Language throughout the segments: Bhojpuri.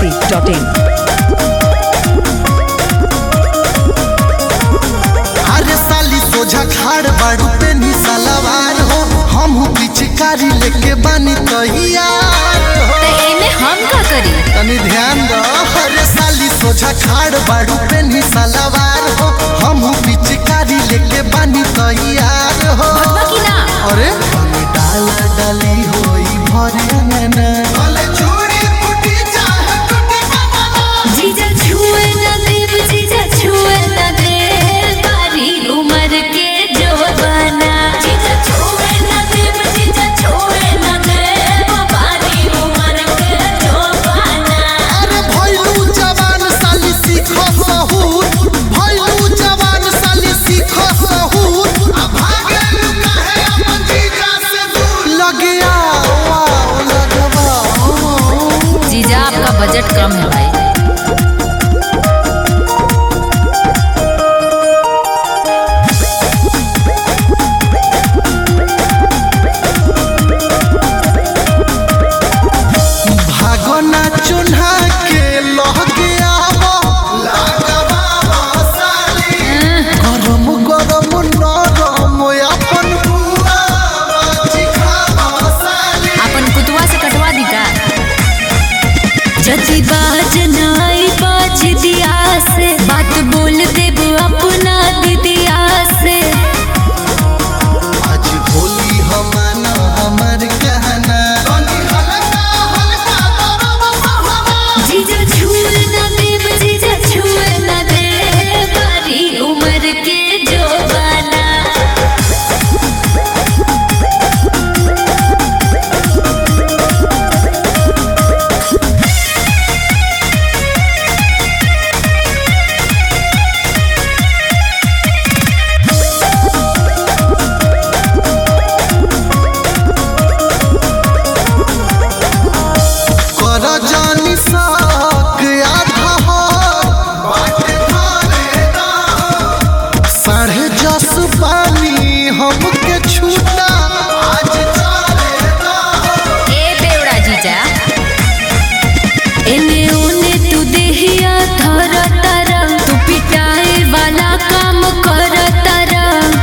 masti.in। अरे साली सोझा खाड़ बाड़ू पे नी सलवार हो, हम पिचकारी लेके बानी तैयार हो। एने हम का करी? तनी ध्यान दो। अरे साली सोझा खाड़ बाड़ू पे नी सलवार हो, हम पिचकारी लेके बानी तैयार हो। भगवा की ना? अरे डाला डाली होई भरे ना, भले चूड़ी फूटी चाहे टूटी बाबा। जीजा छुए न देव, जीजा छुए न देव, बारी उम्र के जो बना। जीजा छुए न देव, जीजा छुए न देव, बारी उम्र के जो बना। अरे भइलू जवान साली सीखो सहूर, भइलू जवान साली सीखो सहूर। अब भागेलू काहे अपन जीजा से दूर? लगे आओ लगवाओ। जीजा आपका बजट कम है भाई। भागो ना चुन्हा के लगे आवो, लगवाओ साली। गरम गरम नरम अपन बुआ बाजी खाओ साली। अपन कुतवा से कटवा दी का? जति बाज नाई बाज दिया से, बात बोल देब अपना दीदिया से। आज होली हमाना हमार कहना, हल्का हल्का दरब सहवा। जीजा छुए न देव, जीजा छुए न देव, बारी उम्र के जो बना। कर जानी साक आधा हो, बाटे धारे दा। साढ़े जस पानी हमके छूटा, आज चारे दा। ए बेवड़ा जीजा, एने ओने तू देहिया धर तारा, तू पिटाए वाला काम कर तारा।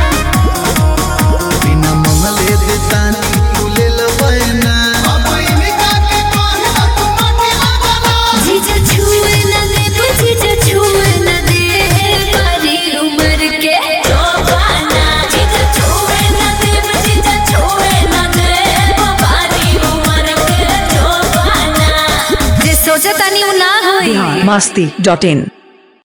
बिना मंगले देतानी तू ले लबैना, अब इनका के कहला तू माटी लगाना। जीजा छुए न देव, जीजा छुए न देव, बारी उम्र के जो बना। जीजा छुए न देव, जीजा छुए न देव, बारी उम्र के जो बना। जे सोचतानी उ ना होई। masti.in।